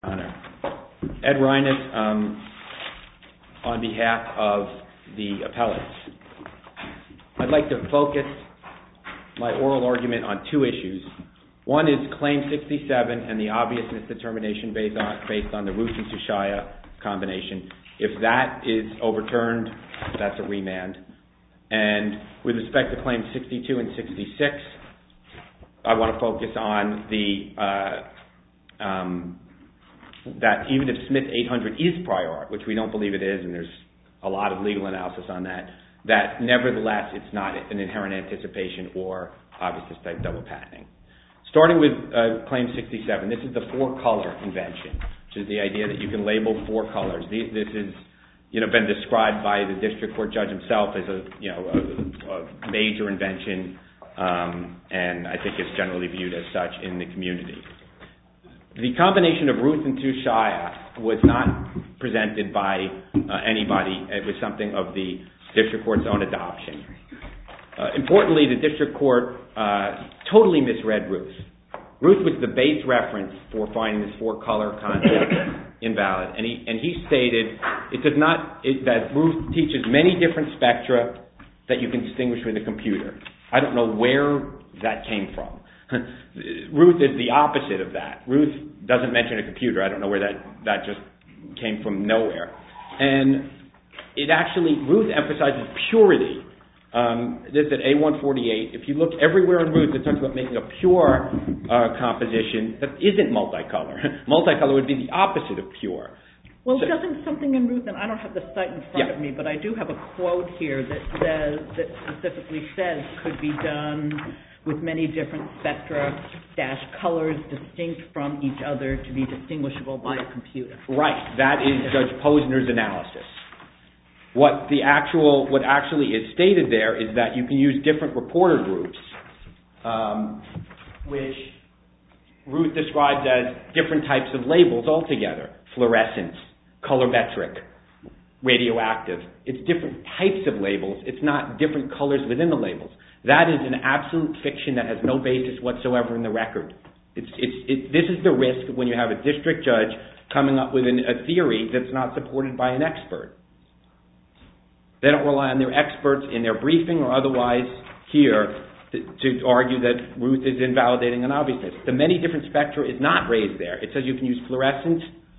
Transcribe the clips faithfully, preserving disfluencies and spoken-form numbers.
Honor. Ed Reines, um, on behalf of the appellates. I'd like to focus my oral argument on two issues. One is Claim sixty-seven and the obviousness determination based on, based on the Ruth and Tushaya combination. If that is overturned, that's a remand. And with respect to Claims sixty-two and sixty-six, I want to focus on the uh, um, that even if Smith eight hundred is prior art, which we don't believe it is, and there's a lot of legal analysis on that, that nevertheless it's not an inherent anticipation or obviousness type double patenting. Starting with uh, Claim sixty-seven, this is the four-color invention, which is the idea that you can label four colors. This is, you know, been described by the district court judge himself as a, you know, a, a major invention, um, and I think it's generally viewed as such in the community. The combination of Ruth and Tushaya was not presented by uh, anybody. It was something of the district court's own adoption. Uh, importantly, the district court uh, totally misread Ruth. Ruth was the base reference for finding this four-color concept invalid, and he and he stated it does not it, that Ruth teaches many different spectra that you can distinguish with a computer. I don't know where that came from. Ruth is the opposite of that. Ruth doesn't mention a computer. I don't know where that, that just came from nowhere. And it actually, Ruth emphasizes purity. Um, this is at A one forty-eight. If you look everywhere in Ruth, it talks about making a pure uh, composition that isn't multicolor. Multicolor would be the opposite of pure. Well, so, doesn't something in Ruth, and I don't have the site in front yeah. of me, but I do have a quote here that says, that specifically says could be done with many different spectra, dash colors distinct from each other to be distinguishable by a computer. Right. That is Judge Posner's analysis. What the actual, what actually is stated there is that you can use different reporter groups, um, which Ruth describes as different types of labels altogether. Fluorescence, colorimetric, radioactive. It's different types of labels. It's not different colors within the labels. That is an absolute fiction that has no basis whatsoever in the record. It's, it's, it, this is the risk when you have a district judge coming up with an, a theory that's not supported by an expert. They don't rely on their experts in their briefing or otherwise here to, to argue that Ruth is invalidating an obviousness. The many different spectra is not raised there. It says you can use fluorescent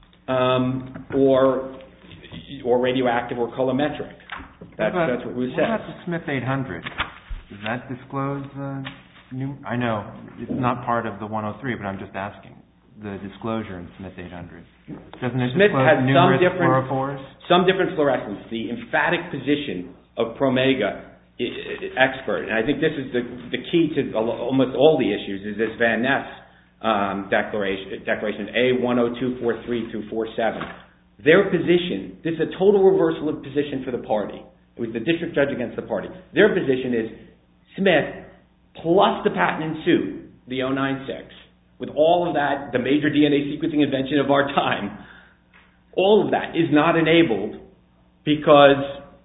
um, or or radioactive or colorimetric. That's, what about, that's what Ruth what says. What about the Smith eight hundred? Does that disclose uh, new? I know it's not part of the one oh three, but I'm just asking. The disclosure in Smith eight hundred. Doesn't it Smith disclose has numerous some different, fluorophores? Some different fluorescence. The emphatic position of Promega expert, and I think this is the, the key to almost all the issues, is this Van Ness um, declaration, declaration A one oh two four three through forty-seven. Their position, this is a total reversal of position for the party. It was the district judge against the party. Their position is Smith plus the patent in suit, the oh nine six, with all of that, the major D N A sequencing invention of our time, all of that is not enabled because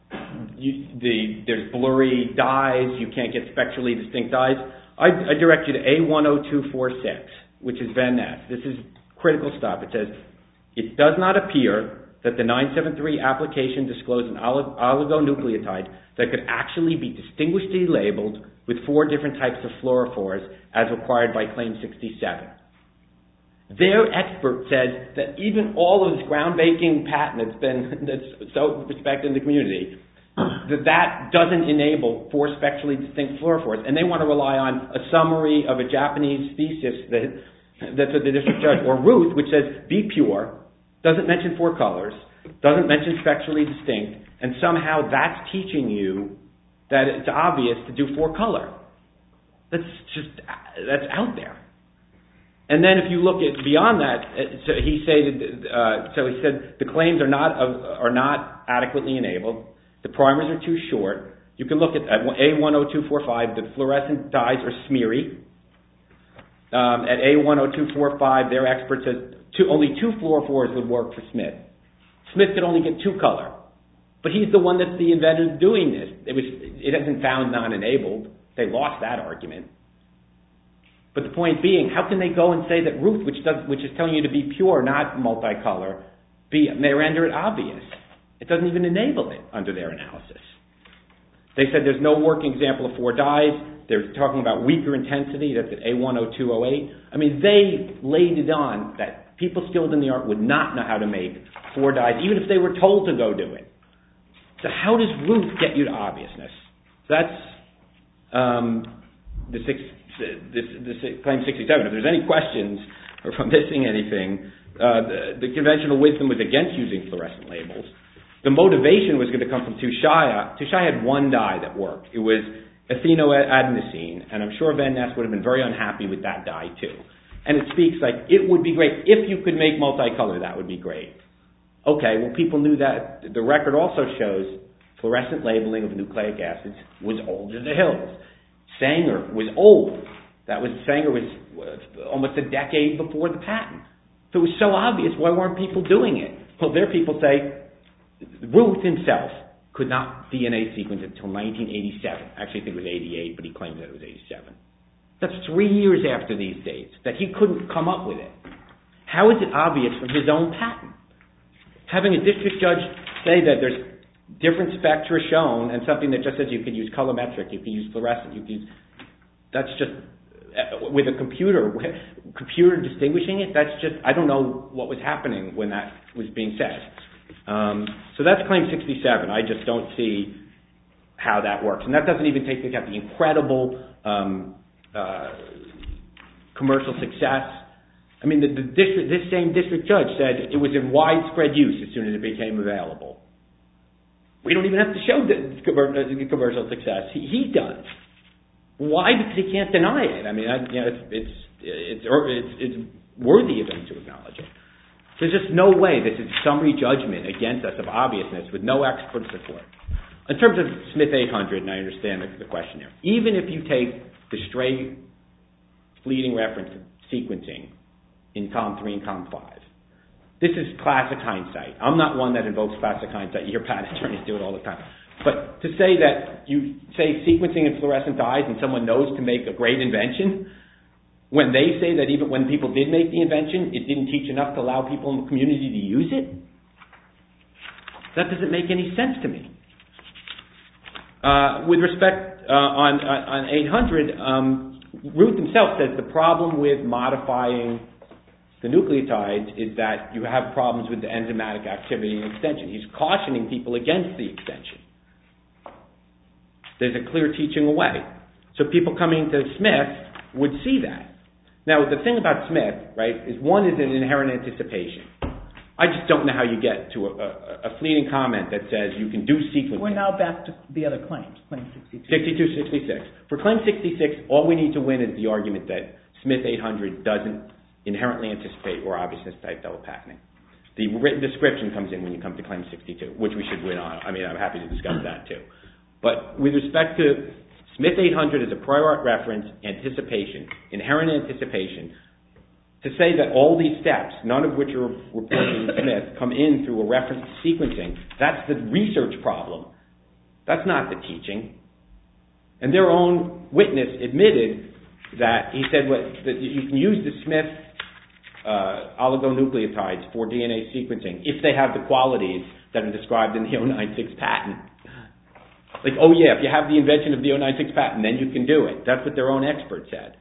you, the, there's blurry dyes, you can't get spectrally distinct dyes. I, I direct you to A one oh two four six, which is Van Ness. This is critical stuff. It says, it does not appear that the nine seven three application disclosed an oligonucleotide that could actually be distinguishably labeled with four different types of fluorophores as required by Claim sixty-seven. Their expert says that even all of this groundbreaking patent that's been that's so respected in the community, that that doesn't enable four spectrally distinct fluorophores, and they want to rely on a summary of a Japanese thesis that that's what the district judge, or Ruth, which says be pure, doesn't mention four colors, doesn't mention spectrally distinct, and somehow that's teaching you that it's obvious to do four color. That's just, that's out there. And then if you look at beyond that, so he stated, uh, so he said the claims are not uh, are not adequately enabled. The primers are too short. You can look at A one oh two four five. The fluorescent dyes are smeary. Um, at A one oh two four five, their expert says two, only two fluorophores would work for Smith. Smith could only get two color, but he's the one that's the inventor doing this. It was it hasn't found non-enabled. They lost that argument. But the point being, how can they go and say that Ruth, which does, which is telling you to be pure, not multicolor, be may render it obvious? It doesn't even enable it under their analysis. They said there's no working example of four dyes. They're talking about weaker intensity. That's at A one oh two oh eight. I mean, they laid it on that people skilled in the art would not know how to make four dyes, even if they were told to go do it. So how does Ruth get you to obviousness? That's um, the, six, the, the, the claim sixty-seven. If there's any questions or if I'm missing anything, uh, the, the conventional wisdom was against using fluorescent labels. The motivation was going to come from Tushaya. Tushaya had one dye that worked. It was ethenoadenosine, and I'm sure Van Ness would have been very unhappy with that dye too. And it speaks like, it would be great. If you could make multicolor, that would be great. Okay, well, people knew that. The record also shows fluorescent labeling of nucleic acids was old as the hills. Sanger was old. That was Sanger was almost a decade before the patent. So it was so obvious, why weren't people doing it? Well, their people say, Ruth himself could not D N A sequence until nineteen eighty-seven. Actually, I think it was eighty-eight, but he claims that it was eighty-seven. That's three years after these dates, that he couldn't come up with it. How is it obvious from his own patent? Having a district judge say that there's different spectra shown and something that just says you can use colorimetric, you can use fluorescent, you can use... That's just... With a computer, computer distinguishing it, that's just... I don't know what was happening when that was being said. Um, so that's claim sixty-seven. I just don't see how that works. And that doesn't even take into account the incredible um, uh, commercial success. I mean, the, the district, this same district judge said it was in widespread use as soon as it became available. We don't even have to show the commercial success. He, he does. Why? Because he can't deny it. I mean, I, you know, it's, it's, it's, it's, it's worthy of him to acknowledge it. There's just no way this is summary judgment against us of obviousness with no expert support. In terms of Smith eight hundred, and I understand the, the question here, even if you take the stray fleeting reference to sequencing in column three and column five, this is classic hindsight. I'm not one that invokes classic hindsight. You hear patent attorneys do it all the time. But to say that you say sequencing in fluorescent dyes and someone knows to make a great invention, when they say that even when people did make the invention, it didn't teach enough to allow people in the community to use it, that doesn't make any sense to me. Uh, with respect uh, on, on eight hundred, um, Ruth himself says the problem with modifying the nucleotides is that you have problems with the enzymatic activity and extension. He's cautioning people against the extension. There's a clear teaching away. So people coming to Smith would see that. Now, the thing about Smith, right, is one is an inherent anticipation. I just don't know how you get to a, a, a fleeting comment that says you can do sequencing. We're now back to the other claims, claim sixty-two. sixty-two, sixty-six. For claim sixty-six, all we need to win is the argument that Smith eight hundred doesn't inherently anticipate or obviousness type double patenting. The written description comes in when you come to claim sixty-two, which we should win on. I mean, I'm happy to discuss that too. But with respect to Smith eight hundred is a prior art reference, anticipation, inherent anticipation. To say that all these steps, none of which are reported in Smith, come in through a reference to sequencing, that's the research problem. That's not the teaching. And their own witness admitted that he said what, that you can use the Smith uh, oligonucleotides for D N A sequencing if they have the qualities that are described in the oh nine six patent. Like, oh yeah, if you have the invention of the oh nine six patent, then you can do it. That's what their own expert said.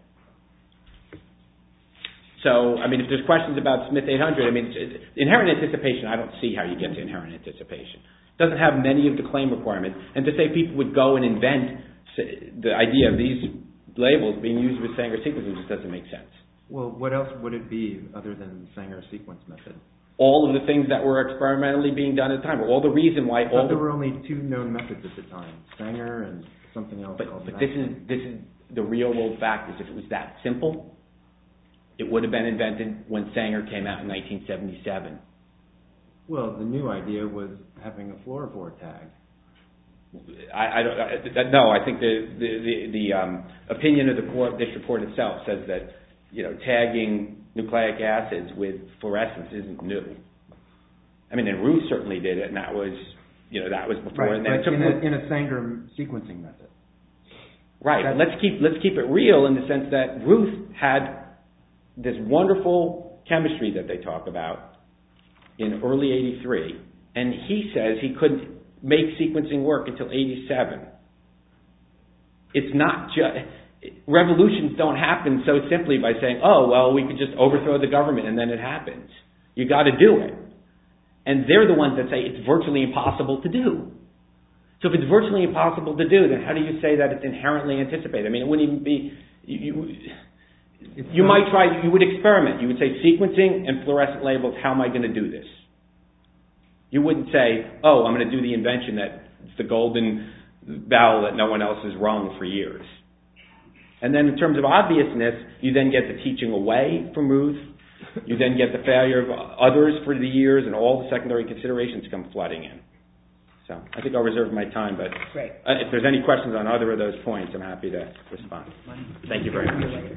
So, I mean, if there's questions about Smith eight hundred, I mean, inherent anticipation, I don't see how you get to inherent anticipation. It doesn't have many of the claim requirements. And to say people would go and invent the idea of these labels being used with Sanger sequencing just doesn't make sense. Well, what else would it be other than the Sanger sequence method? All of the things that were experimentally being done at the time. All the reason why... I all there the, were only two known methods at the time, Sanger and something else but, called But this is, this is the real world fact, is if it was that simple, it would have been invented when Sanger came out in nineteen seventy-seven. Well, the new idea was having a fluorophore tag. I, I don't. I, no, I think the the the, the um, opinion of the court, this report itself, says that you know tagging nucleic acids with fluorescence isn't new. I mean, and Ruth certainly did it, and that was you know that was before. Right, and then but it took in, a, in a Sanger sequencing method. Right. But let's keep let's keep it real in the sense that Ruth had this wonderful chemistry that they talk about in early eighty-three, and he says he couldn't make sequencing work until eighty-seven. It's not just revolutions don't happen so simply by saying, "Oh, well, we could just overthrow the government and then it happens." You got to do it, and they're the ones that say it's virtually impossible to do. So if it's virtually impossible to do, then how do you say that it's inherently anticipated? I mean, it wouldn't even be, you, you, you might try, you would experiment. You would say sequencing and fluorescent labels, how am I going to do this? You wouldn't say, oh, I'm going to do the invention that's the golden vowel that no one else has rung for years. And then in terms of obviousness, you then get the teaching away from Ruth. You then get the failure of others for the years, and all the secondary considerations come flooding in. So I think I'll reserve my time, but Great. Uh, if there's any questions on either of those points, I'm happy to respond. Thank you very much.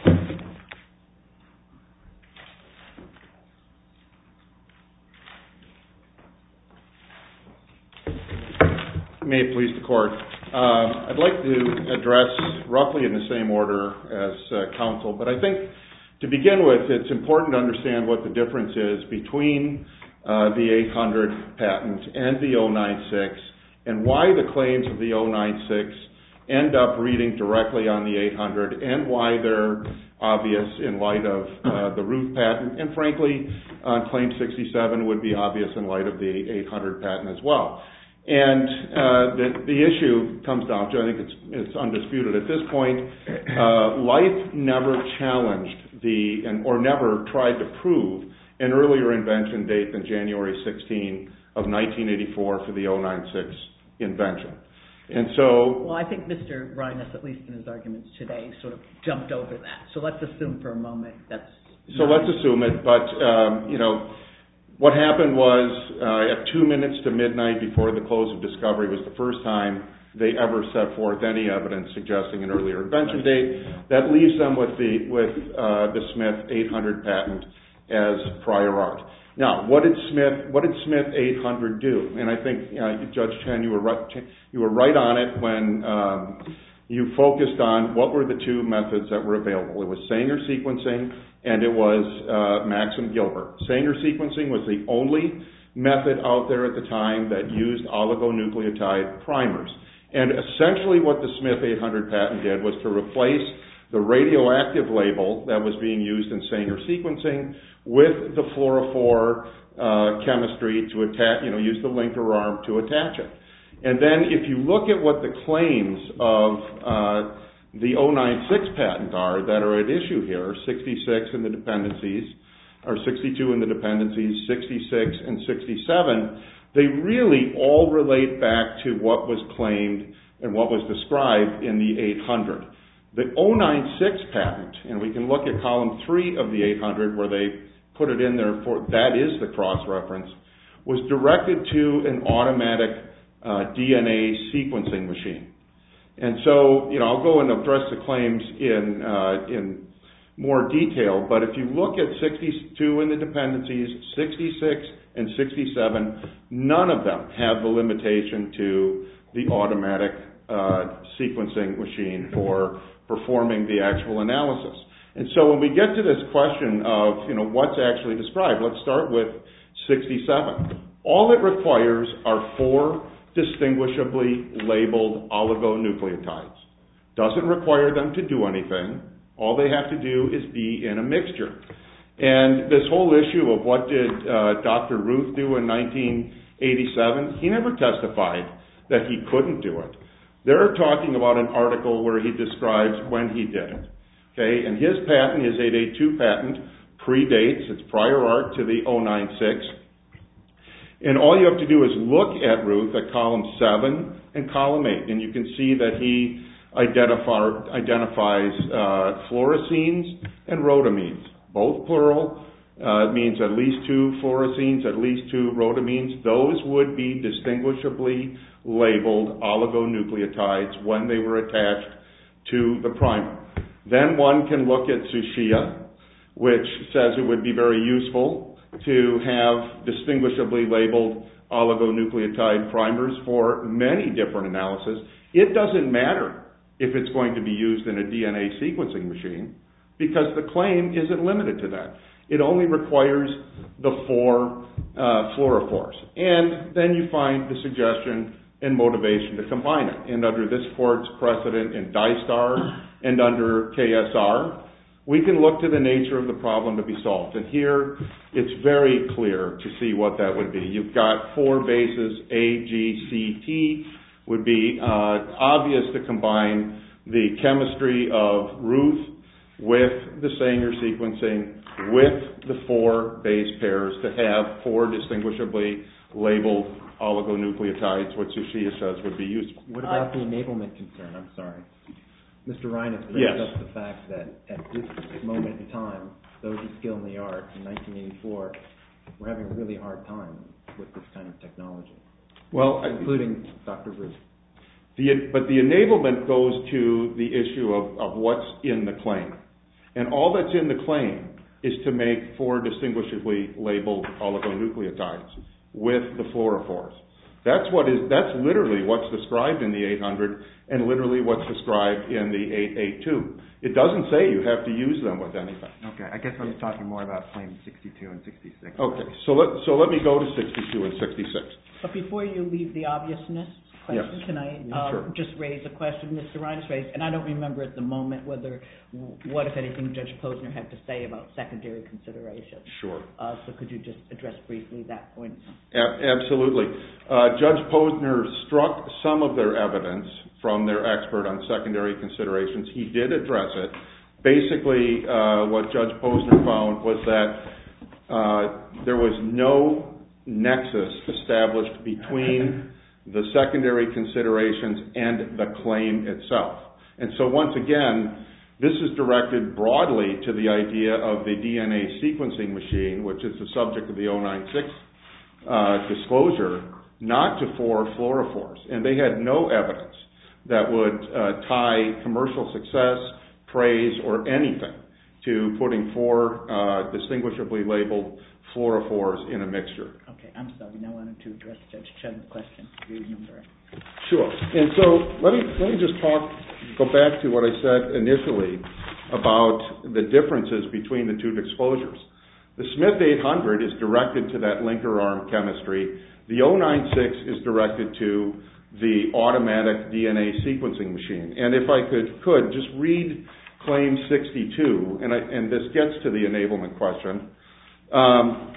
May it please the Court. Uh, I'd like to address roughly in the same order as uh, counsel, but I think to begin with, it's important to understand what the difference is between Uh, the eight hundred patent and the oh nine six, and why the claims of the oh nine six end up reading directly on the eight hundred, and why they're obvious in light of uh, the Ruth patent, and frankly, on Claim sixty-seven would be obvious in light of the eight hundred patent as well. And uh, the, the issue comes down to, I think it's, it's undisputed at this point, uh, Life never challenged the, and or never tried to prove an earlier invention date than January sixteenth of nineteen eighty-four for the oh nine six invention. And so... Well, I think Mister Reines, at least in his arguments today, sort of jumped over that. So let's assume for a moment that's... So let's assume it, but, um, you know, what happened was uh, at two minutes to midnight before the close of discovery was the first time they ever set forth any evidence suggesting an earlier invention date. That leaves them with the, with, uh, the Smith eight hundred patent as prior art. Now, what did Smith what did Smith eight hundred do? And I think uh, Judge Chen, you were right, you were right on it when um, you focused on what were the two methods that were available. It was Sanger sequencing and it was uh, Maxim Gilbert. Sanger sequencing was the only method out there at the time that used oligonucleotide primers. And essentially what the Smith eight hundred patent did was to replace the radioactive label that was being used in Sanger sequencing with the fluorophore uh, chemistry to attach, you know, use the linker arm to attach it. And then if you look at what the claims of uh, the oh nine six patent are that are at issue here, sixty-six in the dependencies, or sixty-two in the dependencies, sixty-six and sixty-seven, they really all relate back to what was claimed and what was described in the eight hundred. The oh nine six patent, and we can look at column three of the eight hundred where they put it in there, for that is the cross-reference, was directed to an automatic uh, D N A sequencing machine. And so, you know, I'll go and address the claims in, uh, in more detail, but if you look at sixty-two in the dependencies, sixty-six and sixty-seven, none of them have the limitation to the automatic uh, sequencing machine for performing the actual analysis. And so when we get to this question of, you know, what's actually described, let's start with sixty-seven. All it requires are four distinguishably labeled oligonucleotides. Doesn't require them to do anything. All they have to do is be in a mixture. And this whole issue of what did uh, Doctor Ruth do in nineteen eighty-seven, he never testified that he couldn't do it. They're talking about an article where he describes when he did it. Okay, and his patent, his eight eighty-two patent, predates, it's prior art to the oh nine six. And all you have to do is look at Ruth at column seven and column eight, and you can see that he identify, identifies uh, fluoresceins and rhodamines, both plural. Uh, it means at least two fluoresceins, at least two rhodamines. Those would be distinguishably labeled oligonucleotides when they were attached to the primer. Then one can look at Tsuchiya, which says it would be very useful to have distinguishably labeled oligonucleotide primers for many different analyses. It doesn't matter if it's going to be used in a D N A sequencing machine, because the claim isn't limited to that. It only requires the four uh, fluorophores. And then you find the suggestion and motivation to combine it. And under this court's precedent in DISTAR and under K S R, we can look to the nature of the problem to be solved. And here, it's very clear to see what that would be. You've got four bases, A, G, C, T, would be uh, obvious to combine the chemistry of Ruth with the Sanger sequencing, with the four base pairs to have four distinguishably labeled oligonucleotides, what Sushia says would be useful. What about the enablement concern? I'm sorry. Mister Ryan has brought Yes. up the fact that at this moment in time, those with skill in the art in nineteen eighty-four were having a really hard time with this kind of technology, Well, including Doctor Ruth. The, but the enablement goes to the issue of, of what's in the claim. And all that's in the claim is to make four distinguishably labeled oligonucleotides with the fluorophores. That's what is. That's literally what's described in the eight hundred and literally what's described in the eight eighty-two. It doesn't say you have to use them with anything. Okay, I guess I'm talking more about claims sixty-two and sixty-six. Okay, so let, so let me go to sixty-two and sixty-six. But before you leave the obviousness question, Yes. can I Yeah, uh, sure. just raise a question Mister Ryan has raised? And I don't remember at the moment whether, what, if anything, Judge Posner had to say about secondary considerations. Sure. Uh, so could you just address briefly that point? A- absolutely. Uh, Judge Posner struck some of their evidence from their expert on secondary considerations. He did address it. Basically, uh, what Judge Posner found was that uh, there was no nexus established between the secondary considerations and the claim itself. And so once again, this is directed broadly to the idea of the D N A sequencing machine, which is the subject of the oh nine six uh, disclosure, not to four fluorophores. And they had no evidence that would uh, tie commercial success, praise, or anything to putting four uh, distinguishably labeled fluorophores in a mixture. Okay, I'm sorry. Now I wanted to address Judge Chen's question. Do you remember? Sure. And so let me let me just talk, go back to what I said initially about the differences between the two disclosures. The Smith eight hundred is directed to that linker arm chemistry. The oh nine six is directed to the automatic D N A sequencing machine. And if I could could just read claim sixty-two, and I, and this gets to the enablement question. Um,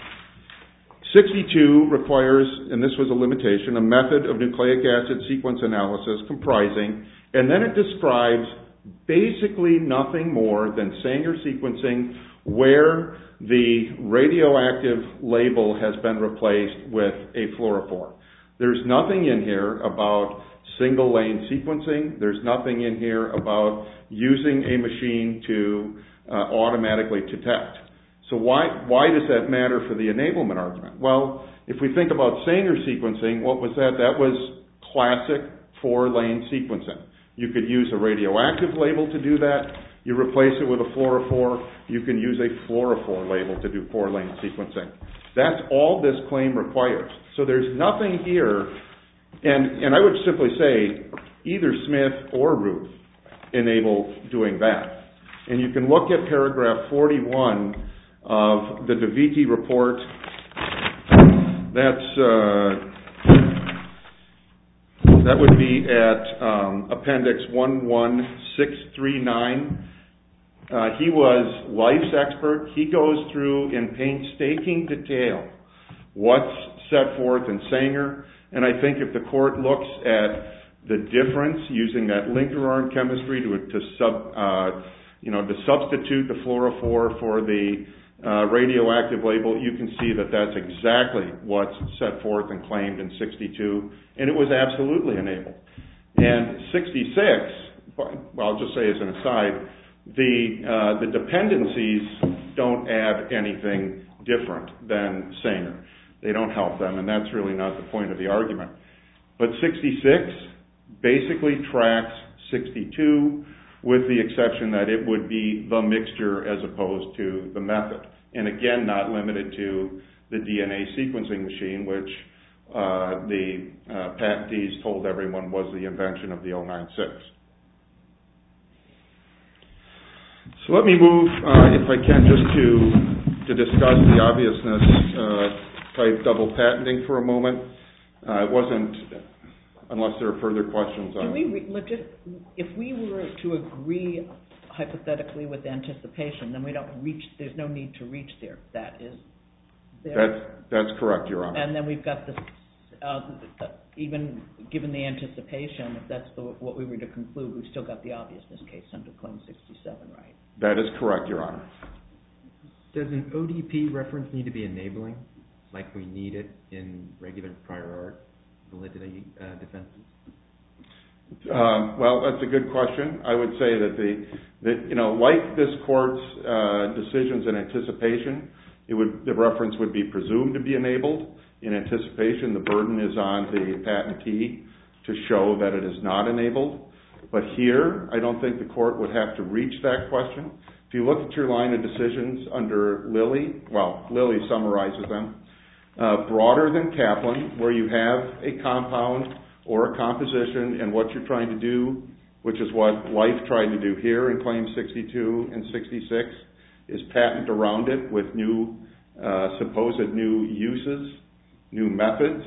sixty-two requires, and this was a limitation, a method of nucleic acid sequence analysis comprising, and then it describes basically nothing more than Sanger sequencing where the radioactive label has been replaced with a fluorophore. There's nothing in here about single lane sequencing. There's nothing in here about using a machine to uh, automatically detect. So why why does that matter for the enablement argument? Well, if we think about Sanger sequencing, what was that? That was classic four-lane sequencing. You could use a radioactive label to do that. You replace it with a fluorophore. You can use a fluorophore label to do four-lane sequencing. That's all this claim requires. So there's nothing here, and, and I would simply say either Smith or Ruth enable doing that. And you can look at paragraph forty-one of the DeViti report. That's uh, that would be at um, appendix one one six three nine. Uh, he was life's expert. He goes through in painstaking detail what's set forth in Sanger, and I think if the court looks at the difference using that linker arm chemistry to to sub uh, you know to substitute the fluorophore for the Uh, radioactive label, you can see that that's exactly what's set forth and claimed in sixty-two, and it was absolutely enabled. And sixty-six, well, I'll just say as an aside, the uh, the dependencies don't add anything different than Sanger. They don't help them, and that's really not the point of the argument. But sixty-six basically tracks sixty-two, with the exception that it would be the mixture as opposed to the method. And again, not limited to the D N A sequencing machine, which uh, the uh, patentees told everyone was the invention of the oh nine six. So let me move, uh, if I can, just to to discuss the obviousness uh, type double patenting for a moment. Uh, it wasn't, unless there are further questions on. Can we re- look, just, if we were to agree hypothetically with anticipation, then we don't reach. There's no need to reach there. That is. There. That's that's correct, Your Honor. And then we've got this. Uh, even given the anticipation, if that's the, what we were to conclude, we've still got the obviousness case under Claim sixty-seven, right? That is correct, Your Honor. Does an O D P reference need to be enabling, like we need it in regular prior art validity uh, defenses? Uh, well, that's a good question. I would say that the that you know, like this court's uh, decisions in anticipation, it would the reference would be presumed to be enabled. In anticipation, the burden is on the patentee to show that it is not enabled. But here, I don't think the court would have to reach that question. If you look at your line of decisions under Lilly, well, Lilly summarizes them, uh, broader than Kaplan, where you have a compound or a composition and what you're trying to do, which is what Life tried to do here in Claim sixty-two and sixty-six, is patent around it with new, uh, supposed new uses, new methods.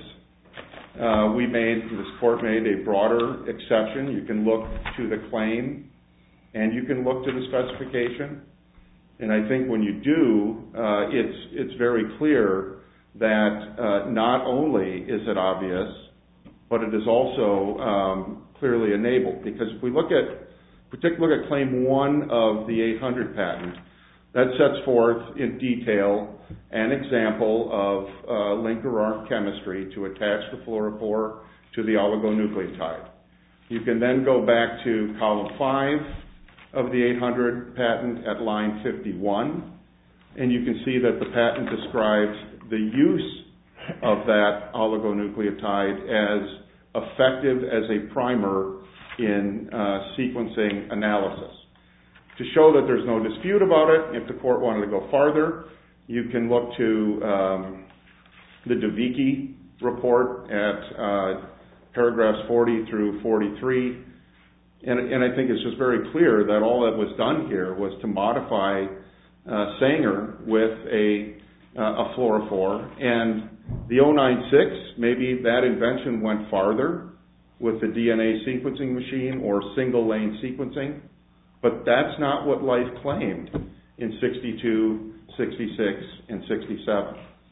Uh, we made, this court made a broader exception. You can look to the claim and you can look to the specification. And I think when you do, uh, it's, it's very clear that uh, not only is it obvious, but it is also um, clearly enabled. Because if we look at, particularly look at Claim one of the eight hundred patent, that sets forth in detail an example of uh, linker arm chemistry to attach the fluorophore to the oligonucleotide. You can then go back to column five of the eight hundred patent at line fifty-one, and you can see that the patent describes the use of that oligonucleotide as effective as a primer in uh, sequencing analysis. To show that there's no dispute about it, if the court wanted to go farther, you can look to um, the DeVicki report at uh, paragraphs forty through forty-three. And, and I think it's just very clear that all that was done here was to modify uh, Sanger with a, uh, a fluorophore. And the oh nine six, maybe that invention went farther with the D N A sequencing machine or single lane sequencing. But that's not what Life claimed in sixty-two, sixty-six, and sixty-seven.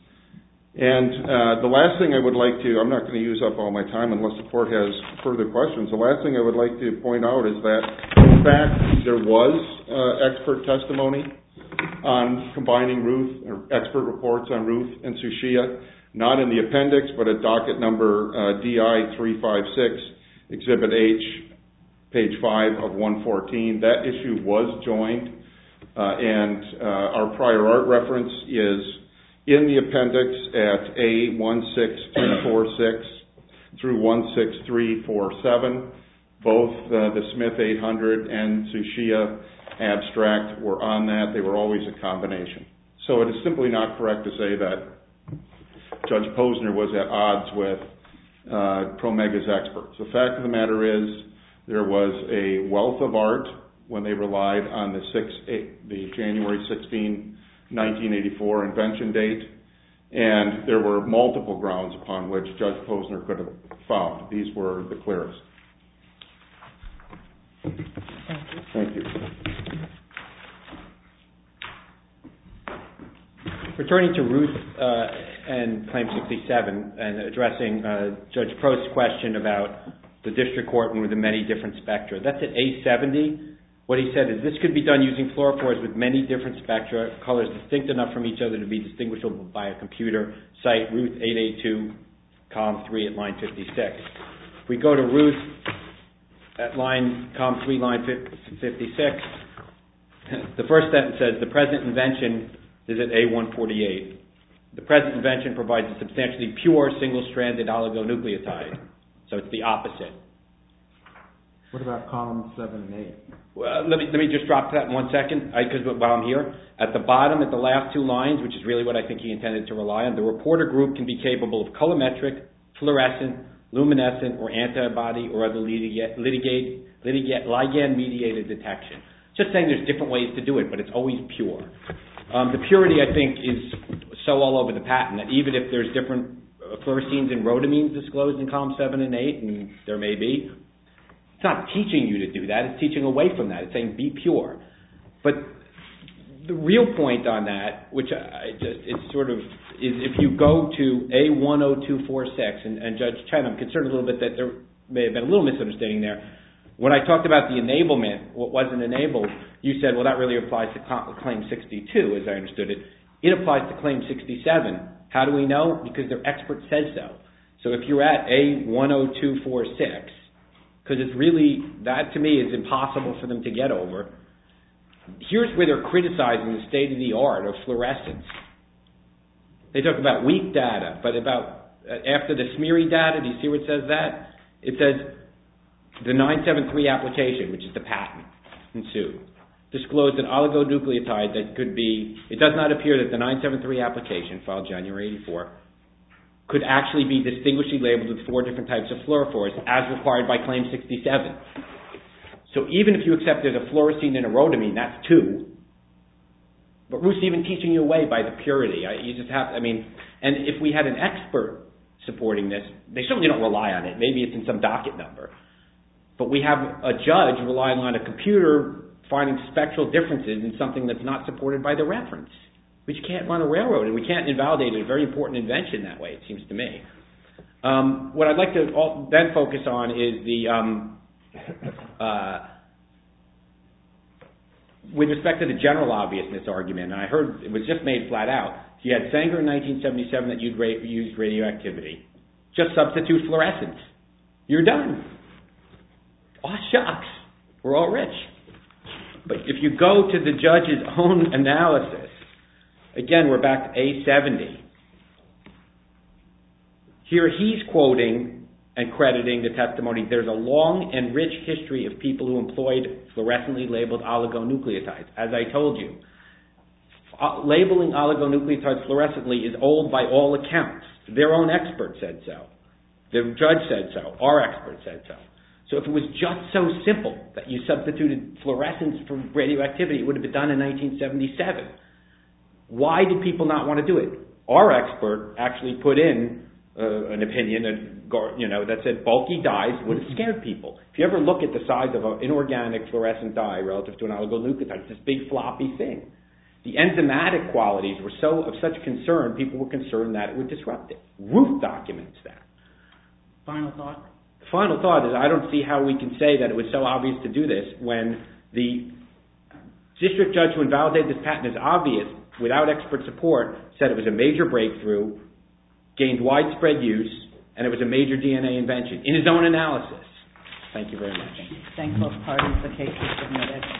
And uh, the last thing I would like to, I'm not going to use up all my time unless the court has further questions. The last thing I would like to point out is that, in fact, there was uh, expert testimony on combining Ruth, or expert reports on Ruth and Tsuchiya, not in the appendix, but at docket number uh, D I three five six, Exhibit H, page five of one fourteen. That issue was joined, uh, and uh, our prior art reference is in the appendix at A one six three four six through one six three four seven. Both uh, the Smith eight hundred and Tsuchiya abstract were on that. They were always a combination. So it is simply not correct to say that Judge Posner was at odds with uh, Promega's experts. The fact of the matter is, there was a wealth of art when they relied on the, six, eight, the January sixteenth, nineteen eighty-four invention date, and there were multiple grounds upon which Judge Posner could have found. These were the clearest. Thank you. Thank you. Returning to Ruth uh, and Claim sixty-seven and addressing uh, Judge Prost's question about the district court and with the many different spectra. That's at A seventy. What he said is this could be done using fluorophores with many different spectra, colors distinct enough from each other to be distinguishable by a computer. Cite Ruth eight eighty-two, column three at line fifty-six. If we go to Ruth at line, column three, line fifty-six, the first sentence says the present invention is at A one forty-eight. The present invention provides a substantially pure single-stranded oligonucleotide. So it's the opposite. What about columns seven and eight? Well, let me let me just drop to that in one second, because while I'm here, at the bottom, at the last two lines, which is really what I think he intended to rely on, the reporter group can be capable of colorimetric, fluorescent, luminescent, or antibody or other litigate, litigate, litigate, ligand-mediated detection. just saying there's different ways to do it, but it's always pure. Um, the purity, I think, is so all over the patent that even if there's different fluoresceins and rhodamines disclosed in column seven and eight, and there may be, it's not teaching you to do that. It's teaching away from that. It's saying be pure. But the real point on that, which I just, it's sort of, is if you go to A one oh two four six, and, and Judge Chen, I'm concerned a little bit that there may have been a little misunderstanding there. When I talked about the enablement, what wasn't enabled, you said, well, that really applies to Claim sixty-two, as I understood it. It applies to Claim sixty-seven. How do we know? Because their expert says so. So if you're at A one oh two four six, because it's really, that to me is impossible for them to get over. Here's where they're criticizing the state of the art of fluorescence. They talk about weak data, but about, uh, after the SMERI data, do you see where it says that? It says the nine seven three application, which is the patent ensued, disclosed an oligonucleotide that could be, it does not appear that the nine seven three application, filed January eighty-four, could actually be distinguishingly labeled with four different types of fluorophores as required by Claim sixty-seven. So even if you accept there's a fluorescein and a rhodamine, that's two. But Ruth's even teaching you away by the purity. I, you just have, I mean, and if we had an expert supporting this, they certainly don't rely on it. Maybe it's in some docket number. But we have a judge relying on a computer finding spectral differences in something that's not supported by the reference. We just can't run a railroad, and we can't invalidate a very important invention that way, it seems to me. Um, what I'd like to all, then focus on is the, um, uh, with respect to the general obviousness argument, and I heard it was just made flat out. You had Sanger in nineteen seventy-seven that you'd ra- used radioactivity. Just substitute fluorescence. You're done. Oh, shucks. We're all rich. But if you go to the judge's own analysis, again, we're back to A seventy. Here he's quoting and crediting the testimony. There's a long and rich history of people who employed fluorescently labeled oligonucleotides. As I told you, uh, labeling oligonucleotides fluorescently is old by all accounts. Their own expert said so. The judge said so. Our expert said so. So if it was just so simple that you substituted fluorescence for radioactivity, it would have been done in nineteen seventy-seven. Why did people not want to do it? Our expert actually put in uh, an opinion that, you know, that said bulky dyes would have scared people. If you ever look at the size of an inorganic fluorescent dye relative to an oligonucleotide, it's this big floppy thing. The enzymatic qualities were so of such concern, people were concerned that it would disrupt it. Ruth documents that. Final thought? The final thought is I don't see how we can say that it was so obvious to do this when the district judge who invalidated this patent as obvious without expert support said it was a major breakthrough, gained widespread use, and it was a major D N A invention in his own analysis. Thank you very much. Thanks both parties. The case is submitted.